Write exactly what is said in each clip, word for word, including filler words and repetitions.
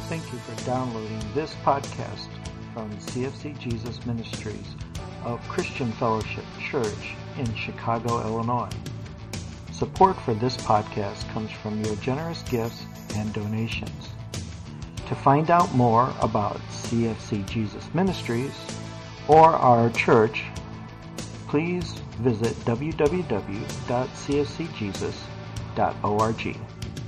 Thank you for downloading this podcast from C F C Jesus Ministries of Christian Fellowship Church in Chicago, Illinois. Support for this podcast comes from your generous gifts and donations. To find out more about C F C Jesus Ministries or our church, please visit w w w dot c f c jesus dot org.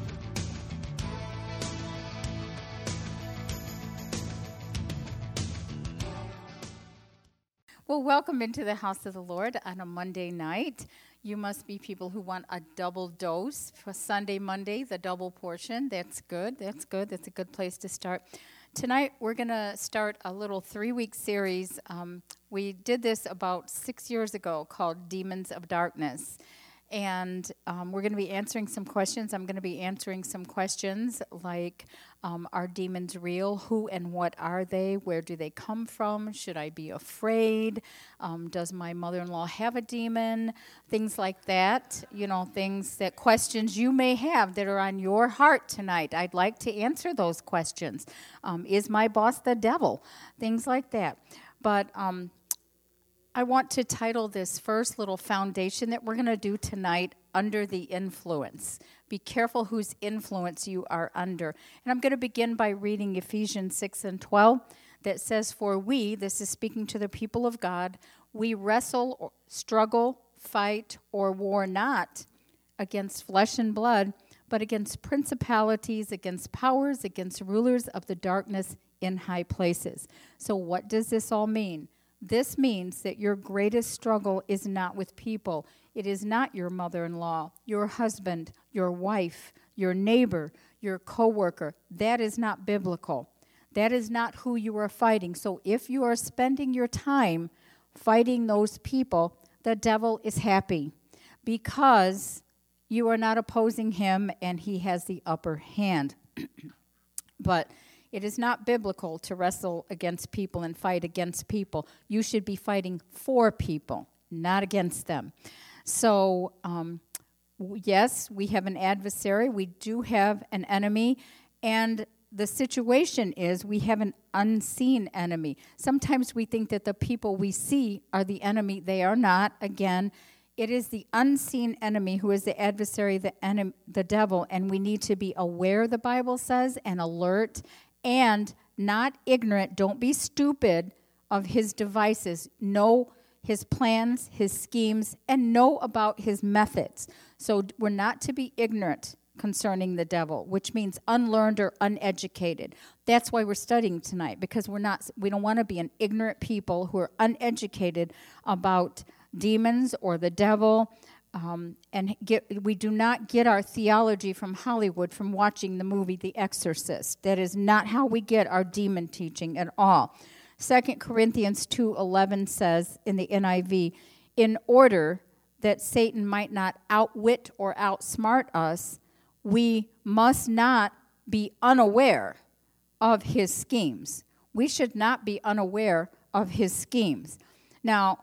Well, welcome into the house of the Lord on a Monday night. You must be people who want a double dose for Sunday, Monday, the double portion. That's good. That's good. That's a good place to start. Tonight, we're going to start a little three-week series. Um, we did this about six years ago called Demons of Darkness. And um, we're going to be answering some questions. I'm going to be answering some questions like, um, are demons real? Who and what are they? Where do they come from? Should I be afraid? Um, does my mother-in-law have a demon? Things like that. You know, things that questions you may have that are on your heart tonight. I'd like to answer those questions. Um, is my boss the devil? Things like that. But um I want to title this first little foundation that we're going to do tonight, Under the Influence. Be careful whose influence you are under. And I'm going to begin by reading Ephesians six and twelve that says, For we, this is speaking to the people of God, we wrestle, or struggle, fight, or war not against flesh and blood, but against principalities, against powers, against rulers of the darkness in high places. So what does this all mean? This means that your greatest struggle is not with people. It is not your mother-in-law, your husband, your wife, your neighbor, your coworker. That is not biblical. That is not who you are fighting. So if you are spending your time fighting those people, the devil is happy because you are not opposing him and he has the upper hand. But it is not biblical to wrestle against people and fight against people. You should be fighting for people, not against them. So, um, w- yes, we have an adversary. We do have an enemy. And the situation is we have an unseen enemy. Sometimes we think that the people we see are the enemy. They are not. Again, it is the unseen enemy who is the adversary, the enemy, the devil. And we need to be aware, the Bible says, and alert and not ignorant, don't be stupid of his devices. Know his plans, his schemes, and know about his methods. So we're not to be ignorant concerning the devil, which means unlearned or uneducated. That's why we're studying tonight, because we're not. We don't want to be an ignorant people who are uneducated about demons or the devil. Um, and get, we do not get our theology from Hollywood from watching the movie The Exorcist. That is not how we get our demon teaching at all. Second Corinthians two eleven says in the N I V, in order that Satan might not outwit or outsmart us, we must not be unaware of his schemes. We should not be unaware of his schemes. Now,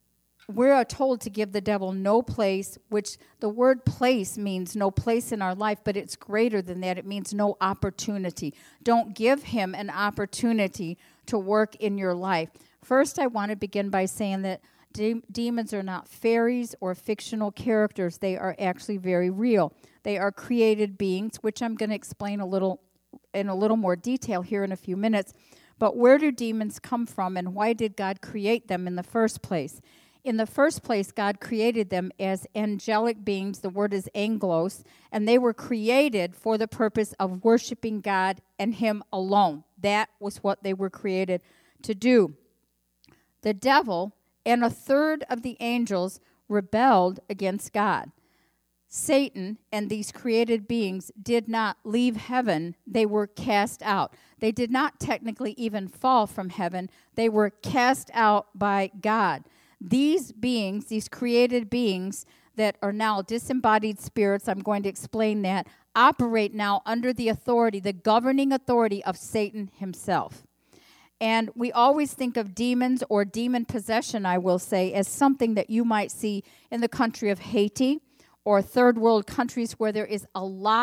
we're told to give the devil no place, which the word place means no place in our life, but it's greater than that. It means no opportunity. Don't give him an opportunity to work in your life. First, I want to begin by saying that de- demons are not fairies or fictional characters. They are actually very real. They are created beings, which I'm going to explain a little in a little more detail here in a few minutes. But where do demons come from, and why did God create them in the first place? In the first place, God created them as angelic beings. The word is angelos, and they were created for the purpose of worshiping God and him alone. That was what they were created to do. The devil and a third of the angels rebelled against God. Satan and these created beings did not leave heaven. They were cast out. They did not technically even fall from heaven. They were cast out by God. These beings, these created beings that are now disembodied spirits, I'm going to explain that, operate now under the authority, the governing authority of Satan himself. And we always think of demons or demon possession, I will say, as something that you might see in the country of Haiti or third world countries where there is a lot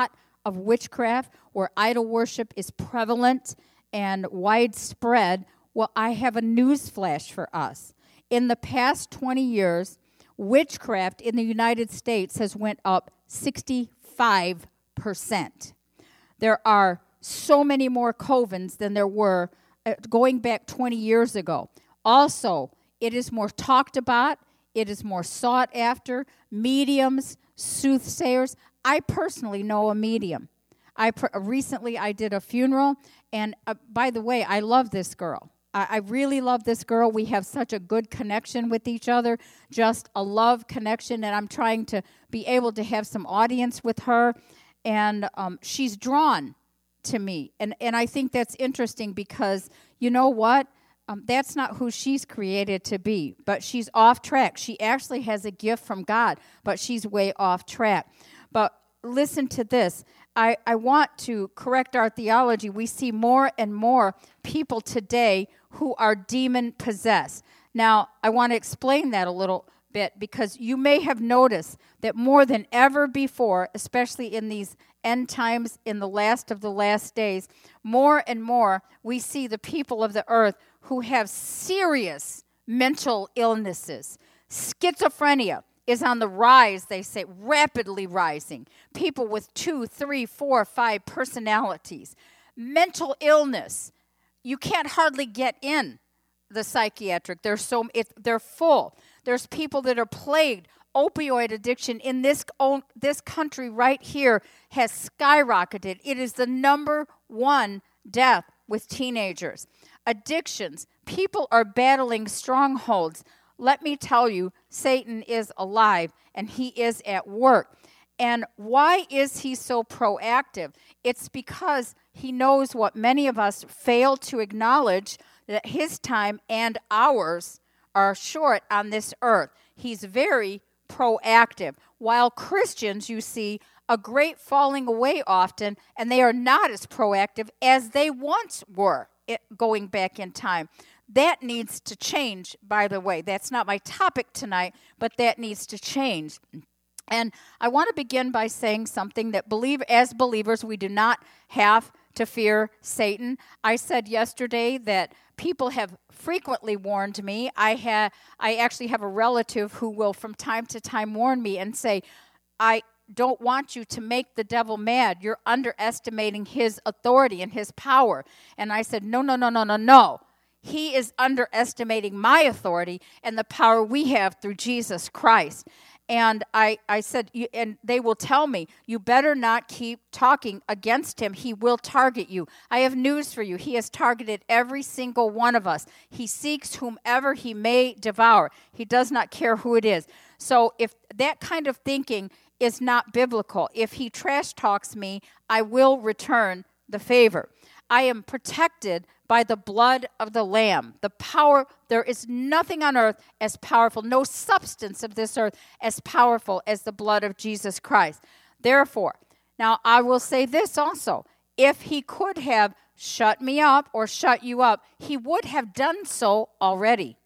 of witchcraft, where idol worship is prevalent and widespread, well, I have a news flash for us. In the past twenty years, witchcraft in the United States has went up sixty-five percent. There are so many more covens than there were uh, going back twenty years ago. Also, it is more talked about. It is more sought after. Mediums, soothsayers. I personally know a medium. I pr- recently I did a funeral, and uh, by the way, I love this girl. I, I really love this girl. We have such a good connection with each other, just a love connection, and I'm trying to be able to have some audience with her, and um, she's drawn to me, and and I think that's interesting because you know what? Um, that's not who she's created to be, but she's off track. She actually has a gift from God, but she's way off track. But listen to this. I, I want to correct our theology. We see more and more people today who are demon-possessed. Now, I want to explain that a little bit because you may have noticed that more than ever before, especially in these end times, in the last of the last days, more and more we see the people of the earth who have serious mental illnesses. Schizophrenia is on the rise, they say, rapidly rising. People with two, three, four, five personalities. Mental illness, you can't hardly get in the psychiatric. They're so it, they're full. There's people that are plagued. Opioid addiction in this own, this country right here has skyrocketed. It is the number one death with teenagers. Addictions. People are battling strongholds. Let me tell you, Satan is alive and he is at work. And why is he so proactive? It's because he knows what many of us fail to acknowledge, that his time and ours are short on this earth. He's very proactive. While Christians, you see, a great falling away often, and they are not as proactive as they once were it, going back in time. That needs to change, by the way. That's not my topic tonight, but that needs to change. And I want to begin by saying something that believe as believers, we do not have to fear Satan. I said yesterday that people have frequently warned me. I ha- I actually have a relative who will from time to time warn me and say, I don't want you to make the devil mad. You're underestimating his authority and his power. And I said, no, no, no, no, no, no. He is underestimating my authority and the power we have through Jesus Christ. And I, I said, and they will tell me, you better not keep talking against him. He will target you. I have news for you. He has targeted every single one of us. He seeks whomever he may devour. He does not care who it is. So if that kind of thinking is not biblical, if he trash talks me, I will return the favor. I am protected by the blood of the Lamb. The power, there is nothing on earth as powerful, no substance of this earth as powerful as the blood of Jesus Christ. Therefore, now I will say this also. If he could have shut me up or shut you up, he would have done so already.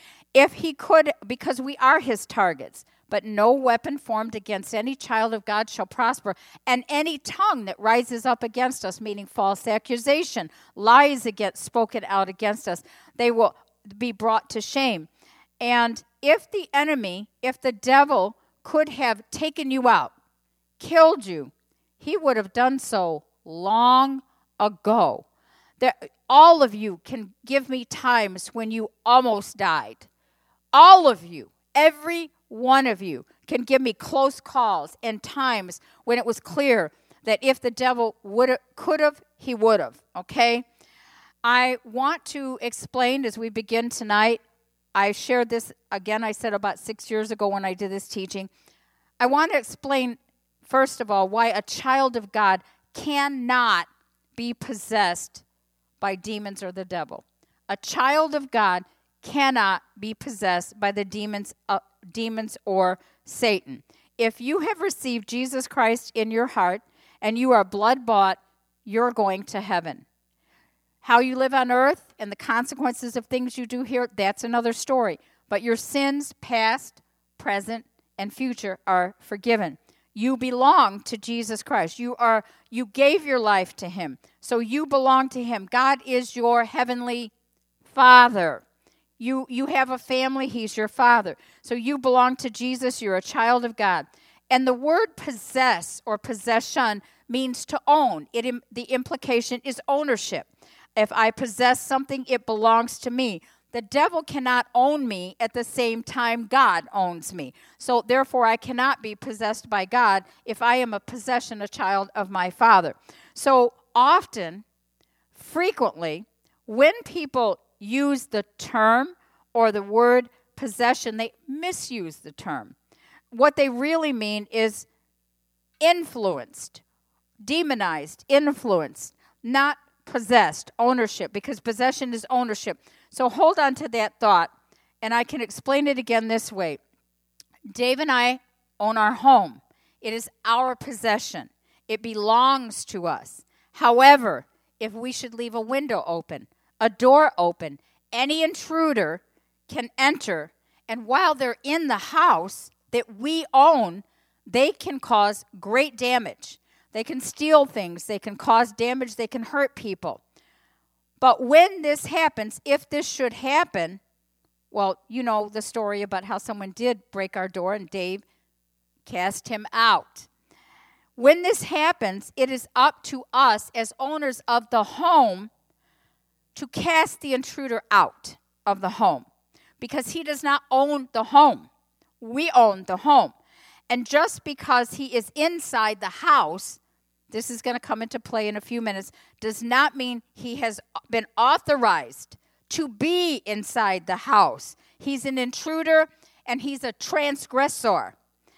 If he could, because we are his targets. But no weapon formed against any child of God shall prosper. And any tongue that rises up against us, meaning false accusation, lies against, spoken out against us, they will be brought to shame. And if the enemy, if the devil could have taken you out, killed you, he would have done so long ago. There, all of you can give me times when you almost died. All of you, every one of you can give me close calls and times when it was clear that if the devil would have, could have, he would have, okay? I want to explain as we begin tonight. I shared this, again, I said about six years ago when I did this teaching. I want to explain, first of all, why a child of God cannot be possessed by demons or the devil. A child of God cannot be possessed by the demons uh, demons or Satan. If you have received Jesus Christ in your heart and you are blood-bought, you're going to heaven. How you live on earth and the consequences of things you do here, that's another story. But your sins, past, present, and future, are forgiven. You belong to Jesus Christ. You are you gave your life to him. So you belong to him. God is your heavenly Father. You you have a family, he's your father. So you belong to Jesus, you're a child of God. And the word possess or possession means to own. It the implication is ownership. If I possess something, it belongs to me. The devil cannot own me at the same time God owns me. So therefore, I cannot be possessed by God if I am a possession, a child of my Father. So often, frequently, when people use the term or the word possession, they misuse the term. What they really mean is influenced, demonized, influenced, not possessed, ownership, because possession is ownership. So hold on to that thought, and I can explain it again this way. Dave and I own our home. It is our possession. It belongs to us. However, if we should leave a window open, a door open, any intruder can enter, and while they're in the house that we own, they can cause great damage. They can steal things. They can cause damage. They can hurt people. But when this happens, if this should happen, well, you know the story about how someone did break our door and Dave cast him out. When this happens, it is up to us as owners of the home to cast the intruder out of the home, because he does not own the home. We own the home. And just because he is inside the house, this is going to come into play in a few minutes, does not mean he has been authorized to be inside the house. He's an intruder and he's a transgressor.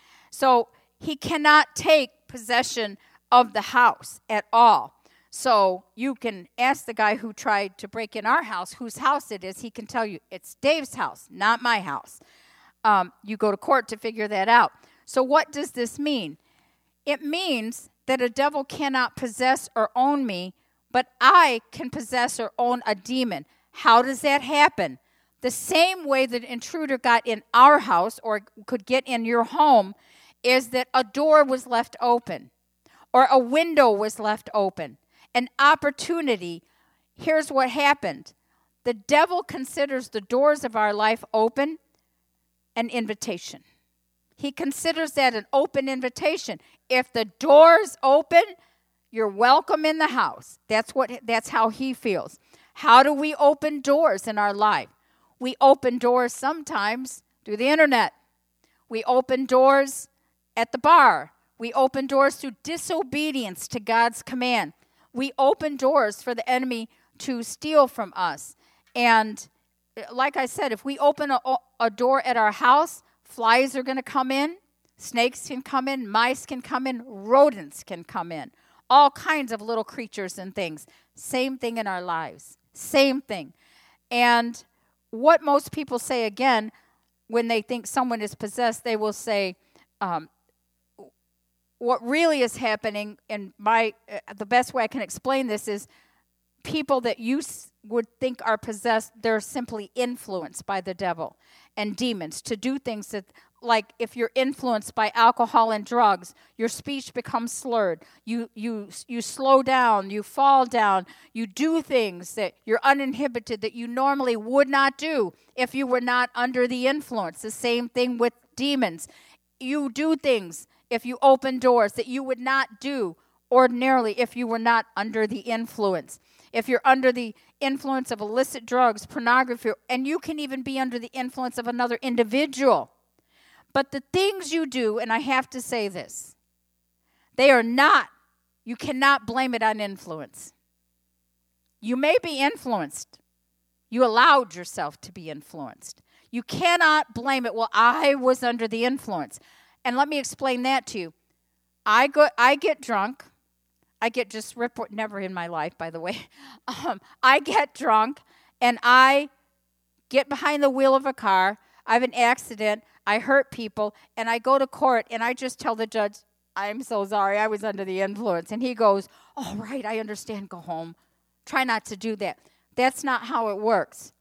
So he cannot take possession of the house at all. So you can ask the guy who tried to break in our house whose house it is. He can tell you it's Dave's house, not my house. Um, you go to court to figure that out. So what does this mean? It means that a devil cannot possess or own me, but I can possess or own a demon. How does that happen? The same way that an intruder got in our house or could get in your home is that a door was left open or a window was left open. An opportunity. Here's what happened. The devil considers the doors of our life open an invitation. He considers that an open invitation. If the door's open, you're welcome in the house. That's what. That's how he feels. How do we open doors in our life? We open doors sometimes through the internet. We open doors at the bar. We open doors through disobedience to God's command. We open doors for the enemy to steal from us. And like I said, if we open a, a door at our house, flies are going to come in, snakes can come in, mice can come in, rodents can come in, all kinds of little creatures and things. Same thing in our lives. Same thing. And what most people say, again, when they think someone is possessed, they will say, um, what really is happening, and my uh, the best way I can explain this is people that you s- would think are possessed, they're simply influenced by the devil and demons to do things that, like if you're influenced by alcohol and drugs, your speech becomes slurred. You you you slow down, you fall down, you do things that you're uninhibited that you normally would not do if you were not under the influence. The same thing with demons. You do things if you open doors that you would not do ordinarily if you were not under the influence. If you're under the influence of illicit drugs, pornography, and you can even be under the influence of another individual. But the things you do, and I have to say this, they are not, you cannot blame it on influence. You may be influenced. You allowed yourself to be influenced. You cannot blame it. Well, I was under the influence. And let me explain that to you. I go, I get drunk. I get just report, never in my life, by the way. Um, I get drunk, and I get behind the wheel of a car. I have an accident. I hurt people, and I go to court, and I just tell the judge, I'm so sorry, I was under the influence. And he goes, all right, I understand, go home. Try not to do that. That's not how it works.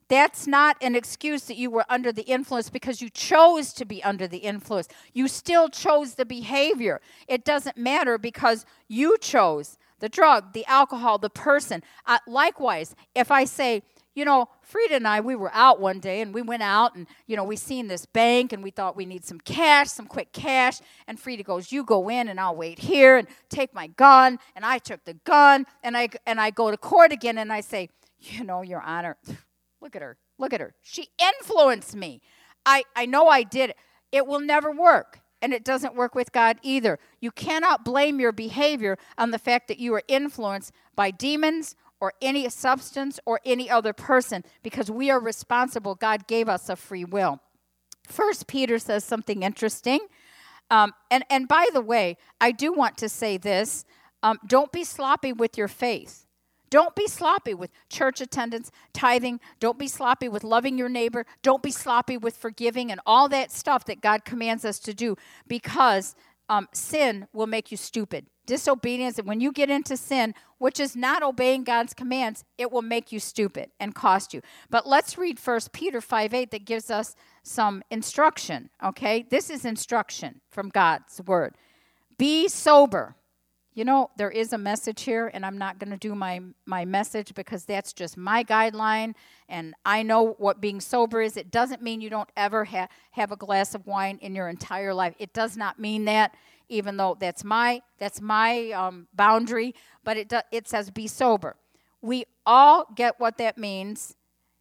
That's not an excuse that you were under the influence because you chose to be under the influence. You still chose the behavior. It doesn't matter because you chose the drug, the alcohol, the person. Uh, likewise, if I say, you know, Frida and I, we were out one day and we went out and, you know, we seen this bank and we thought we need some cash, some quick cash. And Frida goes, you go in and I'll wait here and take my gun. And I took the gun and I, and I go to court again and I say, you know, Your Honor, look at her, look at her. She influenced me. I, I know I did it. It will never work. And it doesn't work with God either. You cannot blame your behavior on the fact that you are influenced by demons or any substance or any other person, because we are responsible. God gave us a free will. First Peter says something interesting. Um, and, and by the way, I do want to say this. Um, don't be sloppy with your faith. Don't be sloppy with church attendance, tithing. Don't be sloppy with loving your neighbor. Don't be sloppy with forgiving and all that stuff that God commands us to do, because um, sin will make you stupid. Disobedience, and when you get into sin, which is not obeying God's commands, it will make you stupid and cost you. But let's read First Peter five eight that gives us some instruction, okay? This is instruction from God's word. Be sober. You know, there is a message here, and I'm not going to do my, my message because that's just my guideline, and I know what being sober is. It doesn't mean you don't ever ha- have a glass of wine in your entire life. It does not mean that, even though that's my that's my um, boundary, but it do, it says be sober. We all get what that means.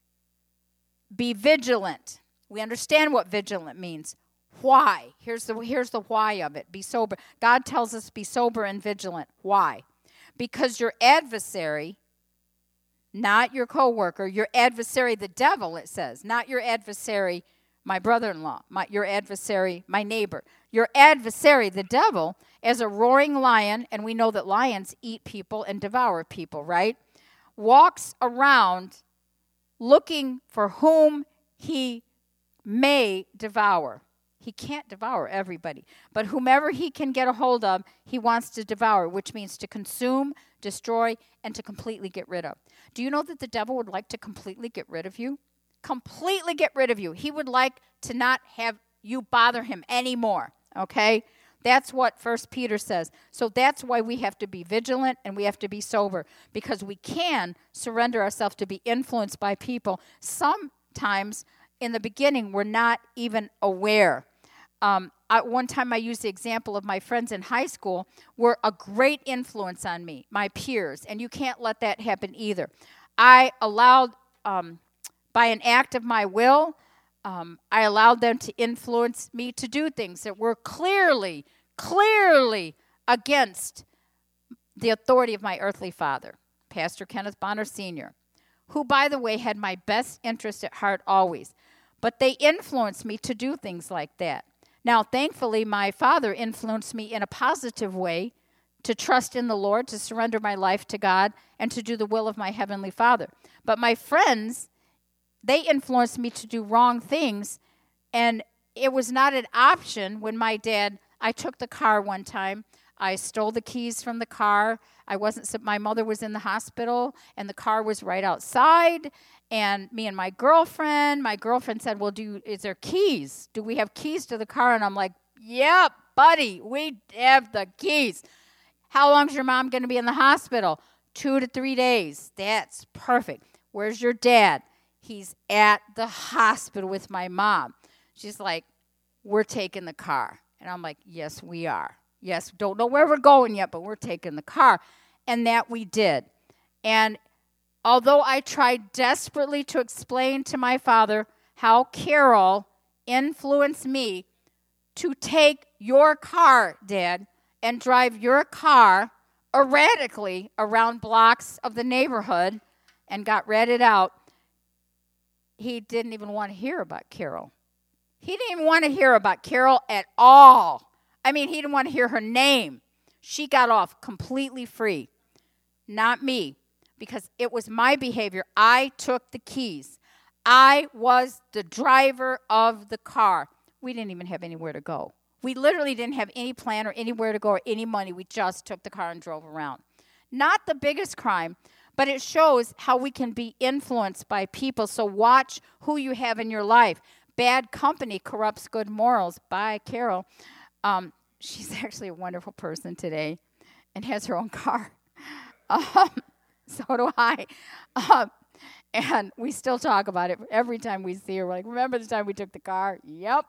Be vigilant. We understand what vigilant means. Why? Here's the here's the why of it. Be sober. God tells us be sober and vigilant. Why? Because your adversary, not your coworker, your adversary, the devil, it says, not your adversary, my brother-in-law, my, your adversary, my neighbor. Your adversary, the devil, as a roaring lion, and we know that lions eat people and devour people, right? Walks around looking for whom he may devour. He can't devour everybody, but whomever he can get a hold of, he wants to devour, which means to consume, destroy, and to completely get rid of. Do you know that the devil would like to completely get rid of you? Completely get rid of you. He would like to not have you bother him anymore, okay? That's what First Peter says. So that's why we have to be vigilant and we have to be sober, because we can surrender ourselves to be influenced by people. Sometimes in the beginning, we're not even aware. Um, I, one time I used the example of my friends in high school were a great influence on me, my peers, and you can't let that happen either. I allowed... Um, By an act of my will, um, I allowed them to influence me to do things that were clearly, clearly against the authority of my earthly father, Pastor Kenneth Bonner Senior, who, by the way, had my best interest at heart always. But they influenced me to do things like that. Now, thankfully, my father influenced me in a positive way to trust in the Lord, to surrender my life to God, and to do the will of my Heavenly Father. But my friends, they influenced me to do wrong things, and it was not an option when my dad, I took the car one time, I stole the keys from the car, I wasn't, my mother was in the hospital, and the car was right outside, and me and my girlfriend, my girlfriend said, well, do you, is there keys? Do we have keys to the car? And I'm like, yeah, buddy, we have the keys. How long is your mom going to be in the hospital? Two to three days. That's perfect. Where's your dad? He's at the hospital with my mom. She's like, we're taking the car. And I'm like, yes, we are. Yes, don't know where we're going yet, but we're taking the car. And that we did. And although I tried desperately to explain to my father how Carol influenced me to take your car, Dad, and drive your car erratically around blocks of the neighborhood and got ratted out, he didn't even want to hear about Carol. He didn't even want to hear about Carol at all. I mean, he didn't want to hear her name. She got off completely free. Not me, because it was my behavior. I took the keys. I was the driver of the car. We didn't even have anywhere to go. We literally didn't have any plan or anywhere to go or any money. We just took the car and drove around. Not the biggest crime, but it shows how we can be influenced by people. So watch who you have in your life. Bad company corrupts good morals. By Carol. Um, she's actually a wonderful person today and has her own car. Um, so do I. Um, and we still talk about it every time we see her. We're like, remember the time we took the car? Yep.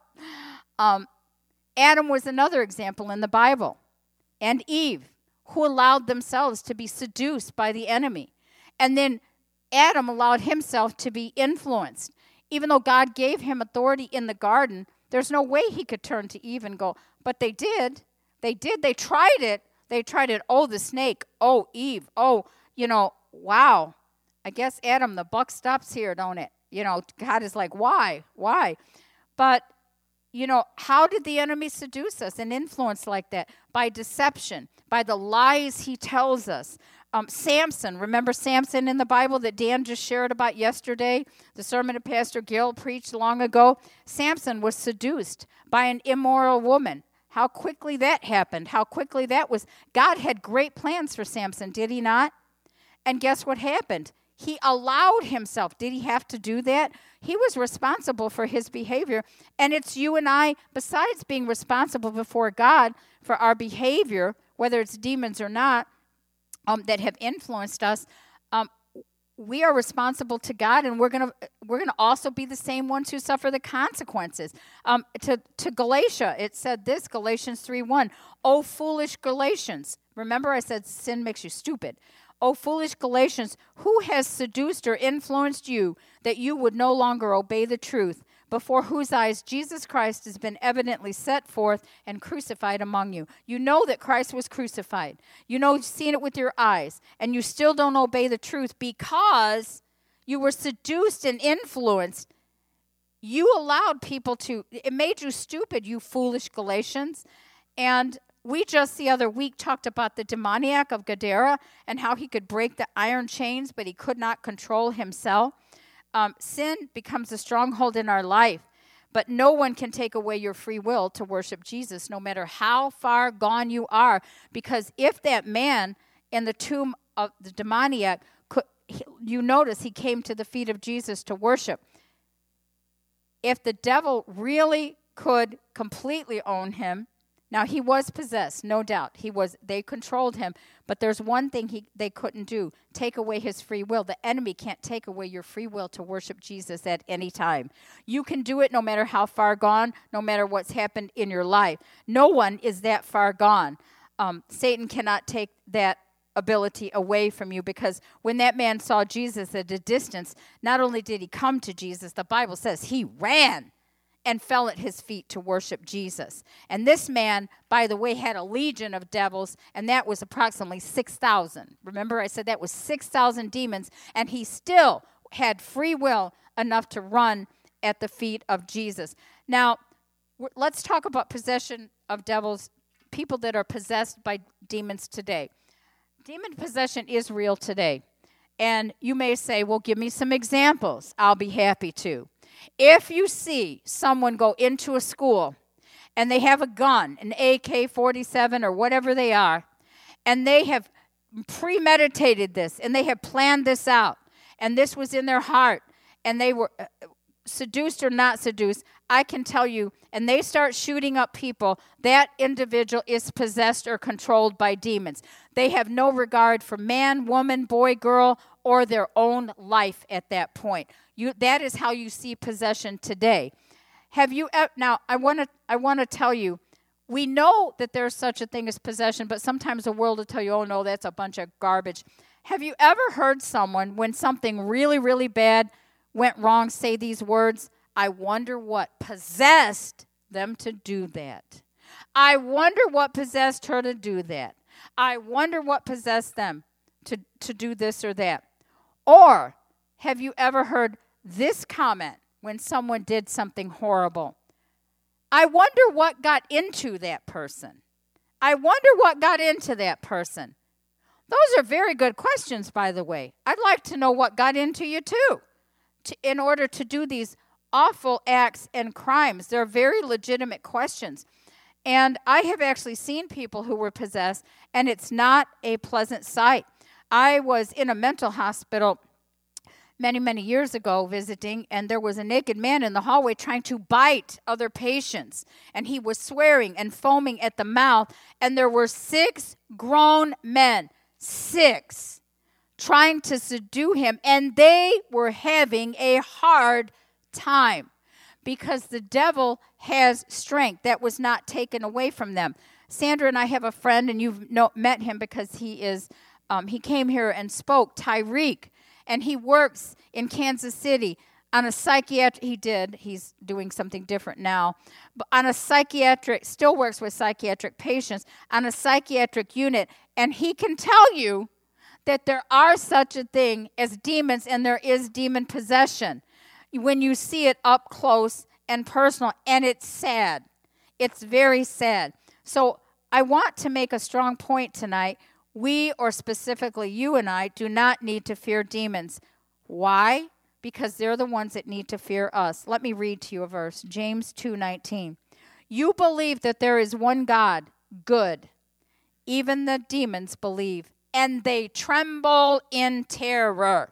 Um, Adam was another example in the Bible. And Eve, who allowed themselves to be seduced by the enemy. And then Adam allowed himself to be influenced. Even though God gave him authority in the garden, there's no way he could turn to Eve and go, but they did. They did. They tried it. They tried it. Oh, the snake. Oh, Eve. Oh, you know, wow. I guess, Adam, the buck stops here, don't it? You know, God is like, why? Why? But, you know, how did the enemy seduce us and influence like that? By deception, by the lies he tells us. Um, Samson, remember Samson in the Bible that Dan just shared about yesterday? The sermon that Pastor Gill preached long ago? Samson was seduced by an immoral woman. How quickly that happened. How quickly that was. God had great plans for Samson, did he not? And guess what happened? He allowed himself. Did he have to do that? He was responsible for his behavior. And it's you and I, besides being responsible before God for our behavior, whether it's demons or not, um, that have influenced us, um, we are responsible to God, and we're gonna we're gonna also be the same ones who suffer the consequences. Um, to to Galatia, it said this, Galatians three one. Oh, foolish Galatians! Remember, I said sin makes you stupid. O foolish Galatians, who has seduced or influenced you that you would no longer obey the truth, before whose eyes Jesus Christ has been evidently set forth and crucified among you? You know that Christ was crucified. You know, you've seen it with your eyes, and you still don't obey the truth because you were seduced and influenced. You allowed people to, it made you stupid, you foolish Galatians. And we just the other week talked about the demoniac of Gadara and how he could break the iron chains, but he could not control himself. Um, sin becomes a stronghold in our life, but no one can take away your free will to worship Jesus, no matter how far gone you are. Because if that man in the tomb of the demoniac, could, you notice he came to the feet of Jesus to worship. If the devil really could completely own him, now, he was possessed, no doubt. He was. They controlled him. But there's one thing he, they couldn't do, take away his free will. The enemy can't take away your free will to worship Jesus at any time. You can do it no matter how far gone, no matter what's happened in your life. No one is that far gone. Um, Satan cannot take that ability away from you, because when that man saw Jesus at a distance, not only did he come to Jesus, the Bible says he ran and fell at his feet to worship Jesus. And this man, by the way, had a legion of devils, and that was approximately six thousand. Remember, I said that was six thousand demons, and he still had free will enough to run at the feet of Jesus. Now, let's talk about possession of devils, people that are possessed by demons today. Demon possession is real today. And you may say, well, give me some examples. I'll be happy to. If you see someone go into a school and they have a gun, an A K forty-seven or whatever they are, and they have premeditated this and they have planned this out, and this was in their heart, and they were uh, seduced or not seduced, I can tell you, and they start shooting up people, that individual is possessed or controlled by demons. They have no regard for man, woman, boy, girl, or their own life at that point. You, that is how you see possession today. Have you now? I want to. I want to tell you. We know that there's such a thing as possession, but sometimes the world will tell you, "Oh no, that's a bunch of garbage." Have you ever heard someone, when something really, really bad went wrong, say these words? I wonder what possessed them to do that. I wonder what possessed her to do that. I wonder what possessed them to to do this or that. Or have you ever heard this comment when someone did something horrible? I wonder what got into that person. I wonder what got into that person. Those are very good questions, by the way. I'd like to know what got into you, too, to, in order to do these awful acts and crimes. They're very legitimate questions. And I have actually seen people who were possessed, and it's not a pleasant sight. I was in a mental hospital many, many years ago visiting, and there was a naked man in the hallway trying to bite other patients. And he was swearing and foaming at the mouth. And there were six grown men, six, trying to subdue him. And they were having a hard time because the devil has strength that was not taken away from them. Sandra and I have a friend, and you've know, met him because he is, um, he came here and spoke, Tyreek. And he works in Kansas City on a psychiatric, he did, he's doing something different now, but on a psychiatric, still works with psychiatric patients, on a psychiatric unit. And he can tell you that there are such a thing as demons, and there is demon possession when you see it up close and personal. And it's sad. It's very sad. So I want to make a strong point tonight. We, or specifically you and I, do not need to fear demons. Why? Because they're the ones that need to fear us. Let me read to you a verse, James two nineteen. You believe that there is one God, good. Even the demons believe, and they tremble in terror.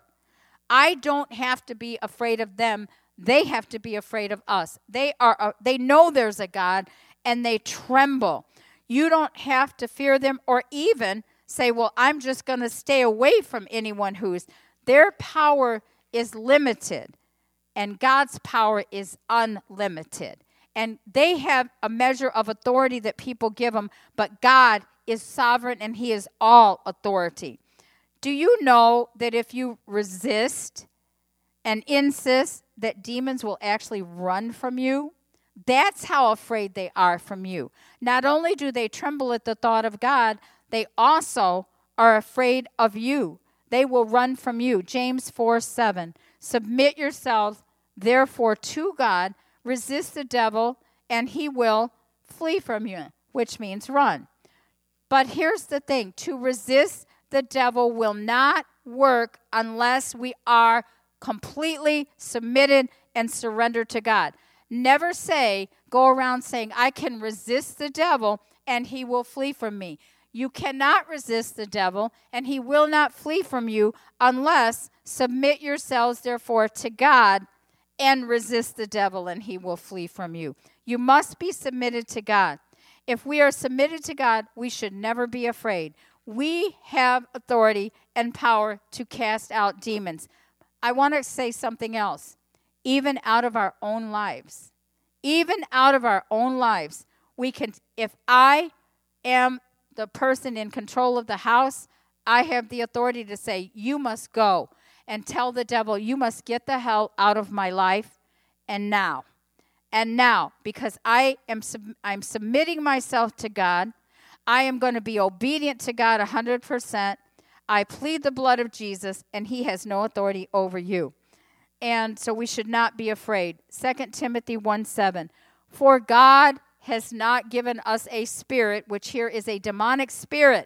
I don't have to be afraid of them. They have to be afraid of us. They are. Uh, they know there's a God, and they tremble. You don't have to fear them, or even say, well, I'm just going to stay away from anyone who's, their power is limited, and God's power is unlimited. And they have a measure of authority that people give them, but God is sovereign, and he is all authority. Do you know that if you resist and insist, that demons will actually run from you? That's how afraid they are from you. Not only do they tremble at the thought of God, they also are afraid of you. They will run from you. James four seven. Submit yourselves, therefore, to God. Resist the devil, and he will flee from you, which means run. But here's the thing. To resist the devil will not work unless we are completely submitted and surrendered to God. Never say, go around saying, I can resist the devil, and he will flee from me. You cannot resist the devil, and he will not flee from you unless submit yourselves, therefore, to God and resist the devil, and he will flee from you. You must be submitted to God. If we are submitted to God, we should never be afraid. We have authority and power to cast out demons. I want to say something else. Even out of our own lives, even out of our own lives, we can, if I am the person in control of the house, I have the authority to say, you must go and tell the devil, you must get the hell out of my life, and now. And now, because I am sub- I'm submitting myself to God, I am going to be obedient to God one hundred percent. I plead the blood of Jesus, and he has no authority over you. And so we should not be afraid. Second Timothy one seven. For God has not given us a spirit, which here is a demonic spirit,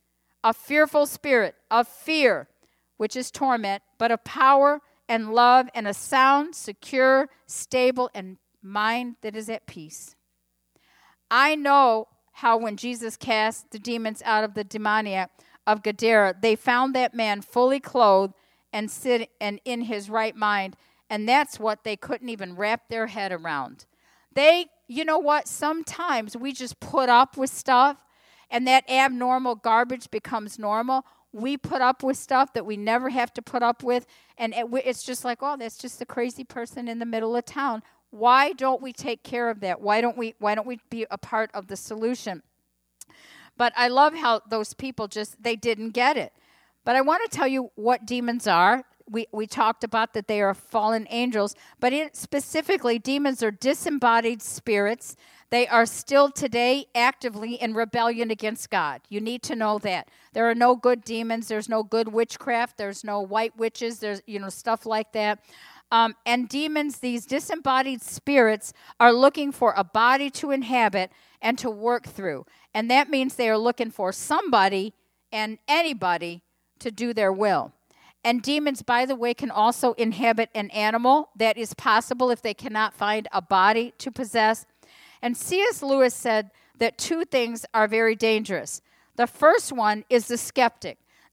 a fearful spirit of fear, which is torment, but of power and love and a sound, secure, stable, and mind that is at peace. I know how when Jesus cast the demons out of the demoniac of Gadara, they found that man fully clothed and sit and in his right mind, and that's what they couldn't even wrap their head around. They, you know what, sometimes we just put up with stuff, and that abnormal garbage becomes normal. We put up with stuff that we never have to put up with, and it, it's just like, oh, that's just a crazy person in the middle of town. Why don't we take care of that? Why don't we, why don't we be a part of the solution? But I love how those people just, they didn't get it. But I want to tell you what demons are. We we talked about that they are fallen angels, but it, specifically, demons are disembodied spirits. They are still today actively in rebellion against God. You need to know that. There are no good demons. There's no good witchcraft. There's no white witches. There's, you know, stuff like that. Um, and demons, these disembodied spirits, are looking for a body to inhabit and to work through. And that means they are looking for somebody and anybody to do their will. And demons, by the way, can also inhabit an animal. That is possible if they cannot find a body to possess. And C S Lewis said that two things are very dangerous. The first one is the skeptic.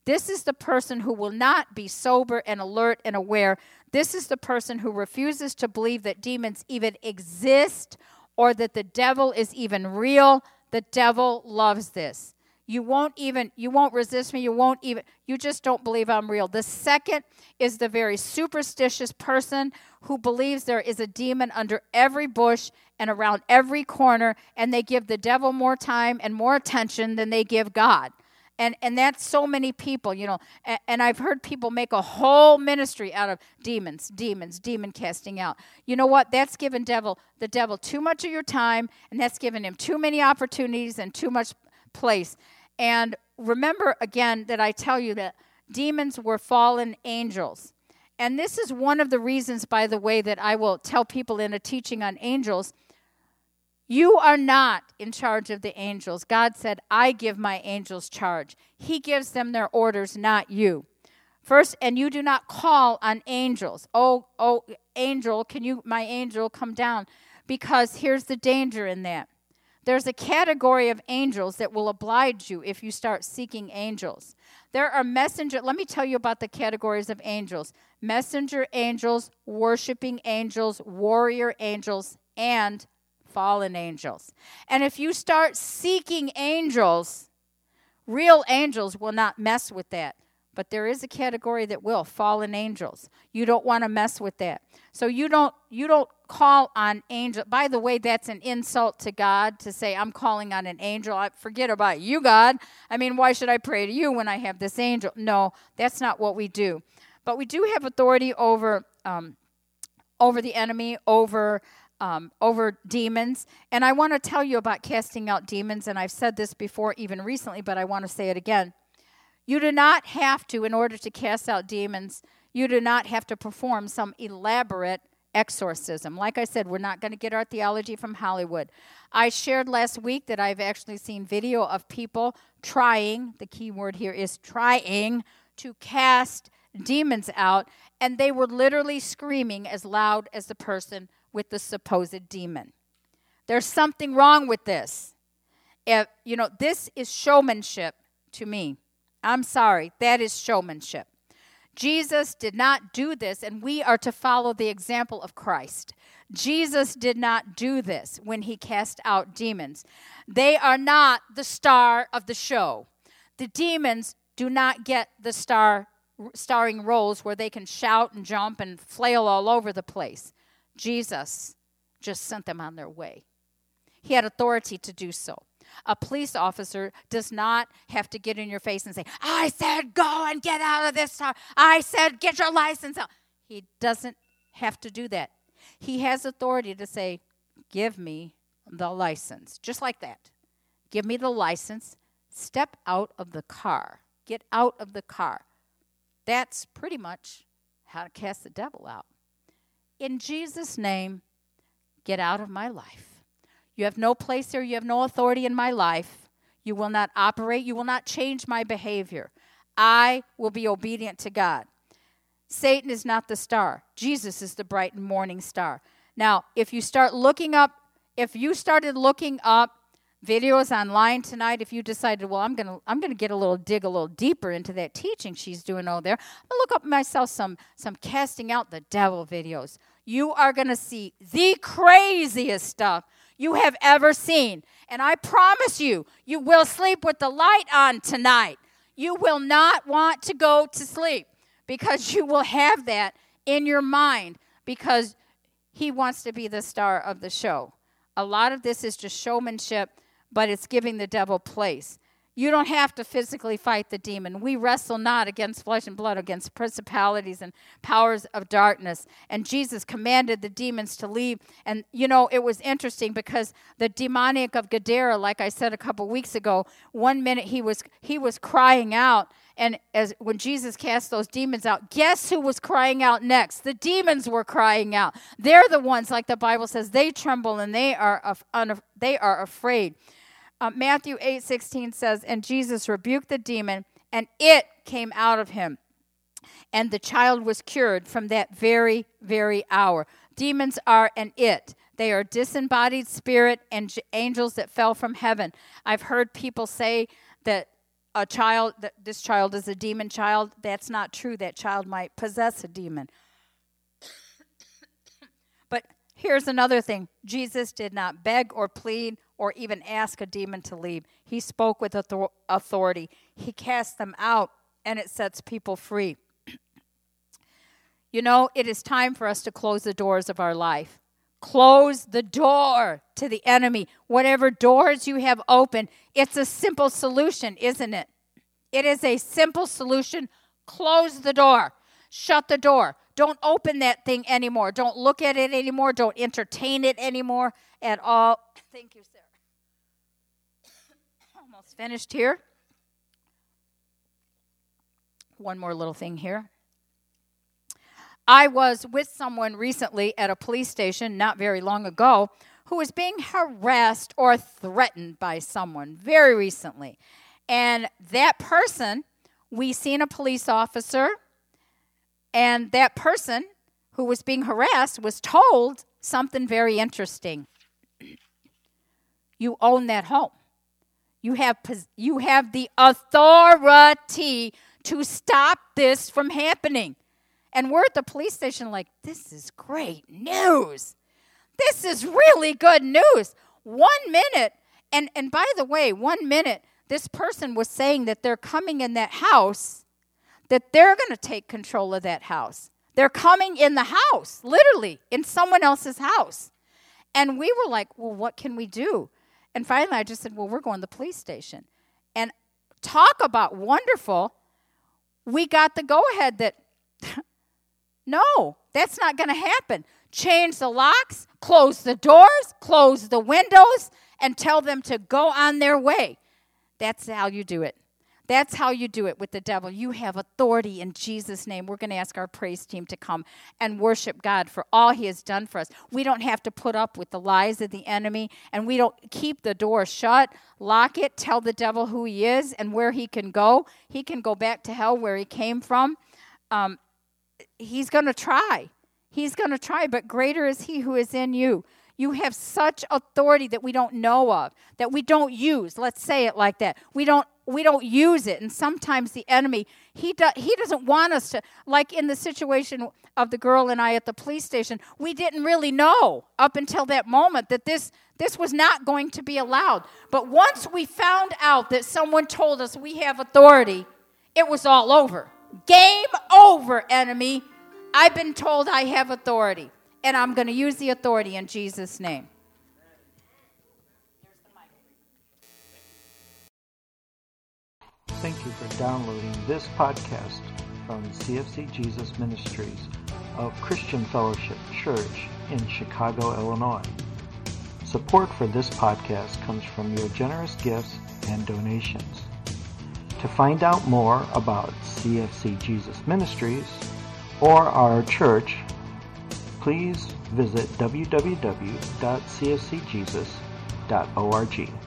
This is the person who will not be sober and alert and aware. This is the person who refuses to believe that demons even exist or that the devil is even real. The devil loves this. You won't even, you won't resist me. You won't even, you just don't believe I'm real. The second is the very superstitious person who believes there is a demon under every bush and around every corner, and they give the devil more time and more attention than they give God. And and that's so many people, you know. And, and I've heard people make a whole ministry out of demons, demons, demon casting out. You know what? That's given devil the devil too much of your time, and that's given him too many opportunities and too much place. And remember, again, that I tell you that demons were fallen angels. And this is one of the reasons, by the way, that I will tell people in a teaching on angels, you are not in charge of the angels. God said, I give my angels charge. He gives them their orders, not you. First, and you do not call on angels. Oh, oh, angel, can you, my angel, come down? Because here's the danger in that. There's a category of angels that will oblige you if you start seeking angels. There are messenger, let me tell you about the categories of angels. Messenger angels, worshiping angels, warrior angels, and fallen angels. And if you start seeking angels, real angels will not mess with that. But there is a category that will, fallen angels. You don't want to mess with that. So you don't you don't call on angel. By the way, that's an insult to God to say, I'm calling on an angel. I forget about you, God. I mean, why should I pray to you when I have this angel? No, that's not what we do. But we do have authority over um, over the enemy, over Um, over demons. And I want to tell you about casting out demons, and I've said this before even recently, but I want to say it again. You do not have to, in order to cast out demons, you do not have to perform some elaborate exorcism. Like I said, we're not going to get our theology from Hollywood. I shared last week that I've actually seen video of people trying, the key word here is trying, to cast demons out, and they were literally screaming as loud as the person with the supposed demon. There's something wrong with this. If, you know, this is showmanship to me. I'm sorry, that is showmanship. Jesus did not do this, and we are to follow the example of Christ. Jesus did not do this when he cast out demons. They are not the star of the show. The demons do not get the star starring roles where they can shout and jump and flail all over the place. Jesus just sent them on their way. He had authority to do so. A police officer does not have to get in your face and say, I said go and get out of this car. I said get your license out. He doesn't have to do that. He has authority to say, give me the license. Just like that. Give me the license. Step out of the car. Get out of the car. That's pretty much how to cast the devil out. In Jesus' name, get out of my life. You have no place here. You have no authority in my life. You will not operate. You will not change my behavior. I will be obedient to God. Satan is not the star. Jesus is the bright and morning star. Now, if you start looking up, if you started looking up videos online tonight, if you decided, well, I'm going to I'm going to get a little, dig a little deeper into that teaching she's doing over there, I'll look up myself some, some casting out the devil videos. You are going to see the craziest stuff you have ever seen. And I promise you, you will sleep with the light on tonight. You will not want to go to sleep because you will have that in your mind because he wants to be the star of the show. A lot of this is just showmanship, but it's giving the devil place. You don't have to physically fight the demon. We wrestle not against flesh and blood, against principalities and powers of darkness. And Jesus commanded the demons to leave. And, you know, it was interesting because the demoniac of Gadara, like I said a couple weeks ago, one minute he was he was crying out. And as when Jesus cast those demons out, guess who was crying out next? The demons were crying out. They're the ones, like the Bible says, they tremble and they are af- un- they are afraid. Uh, Matthew eight sixteen says, and Jesus rebuked the demon, and it came out of him. And the child was cured from that very, very hour. Demons are an it. They are disembodied spirit and j- angels that fell from heaven. I've heard people say that a child, that this child is a demon child. That's not true. That child might possess a demon. But here's another thing. Jesus did not beg or plead or even ask a demon to leave. He spoke with authority. He cast them out, and it sets people free. You know, it is time for us to close the doors of our life. Close the door to the enemy. Whatever doors you have open, it's a simple solution, isn't it? It is a simple solution. Close the door. Shut the door. Don't open that thing anymore. Don't look at it anymore. Don't entertain it anymore at all. Thank you, Sarah. Almost finished here. One more little thing here. I was with someone recently at a police station not very long ago who was being harassed or threatened by someone very recently. And that person, we seen a police officer, and that person who was being harassed was told something very interesting. You own that home. You have, you have the authority to stop this from happening. And we're at the police station like, this is great news. This is really good news. One minute, and, and by the way, one minute, this person was saying that they're coming in that house, that they're going to take control of that house. They're coming in the house, literally, in someone else's house. And we were like, well, what can we do? And finally, I just said, well, we're going to the police station. And talk about wonderful. We got the go-ahead that... No, that's not going to happen. Change the locks, close the doors, close the windows, and tell them to go on their way. That's how you do it. That's how you do it with the devil. You have authority in Jesus' name. We're going to ask our praise team to come and worship God for all he has done for us. We don't have to put up with the lies of the enemy, and we don't keep the door shut, lock it, tell the devil who he is and where he can go. He can go back to hell where he came from. Um, He's going to try. He's going to try, but greater is he who is in you. You have such authority that we don't know of, that we don't use. Let's say it like that. We don't we don't use it. And sometimes the enemy, he do, he doesn't want us to, like in the situation of the girl and I at the police station, we didn't really know up until that moment that this this was not going to be allowed. But once we found out that someone told us we have authority, it was all over. Game over, enemy. I've been told I have authority, and I'm going to use the authority in Jesus' name. Thank you for downloading this podcast from C F C Jesus Ministries of Christian Fellowship Church in Chicago, Illinois. Support for this podcast comes from your generous gifts and donations. To find out more about C F C Jesus Ministries or our church, please visit w w w dot c f c jesus dot org.